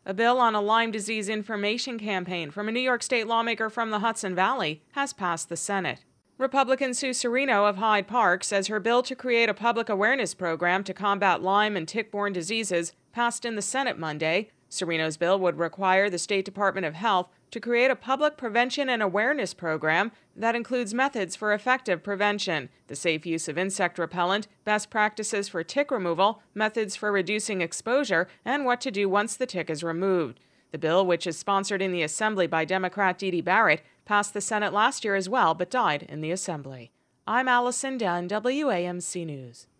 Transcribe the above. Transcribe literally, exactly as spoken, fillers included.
A bill on a Lyme disease information campaign from a New York State lawmaker from the Hudson Valley has passed the Senate. Republican Sue Serino of Hyde Park says her bill to create a public awareness program to combat Lyme and tick-borne diseases passed in the Senate Monday. Serino's bill would require the State Department of Health to create a public prevention and awareness program that includes methods for effective prevention, the safe use of insect repellent, best practices for tick removal, methods for reducing exposure, and what to do once the tick is removed. The bill, which is sponsored in the Assembly by Democrat Dede Barrett, passed the Senate last year as well, but died in the Assembly. I'm Allison Dunn, W A M C News.